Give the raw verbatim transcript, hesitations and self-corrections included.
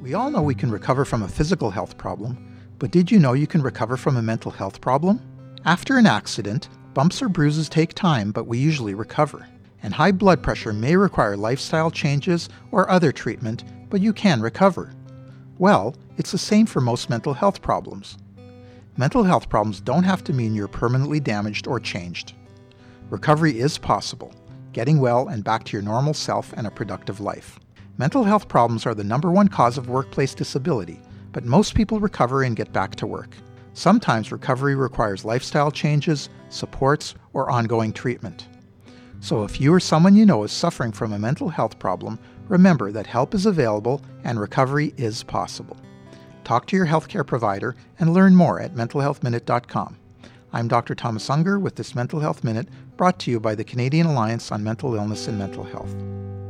We all know we can recover from a physical health problem, but did you know you can recover from a mental health problem? After an accident, bumps or bruises take time, but we usually recover. And high blood pressure may require lifestyle changes or other treatment, but you can recover. Well, it's the same for most mental health problems. Mental health problems don't have to mean you're permanently damaged or changed. Recovery is possible, getting well and back to your normal self and a productive life. Mental health problems are the number one cause of workplace disability, but most people recover and get back to work. Sometimes recovery requires lifestyle changes, supports, or ongoing treatment. So if you or someone you know is suffering from a mental health problem, remember that help is available and recovery is possible. Talk to your healthcare provider and learn more at mental health minute dot com. I'm Doctor Thomas Unger with this Mental Health Minute, brought to you by the Canadian Alliance on Mental Illness and Mental Health.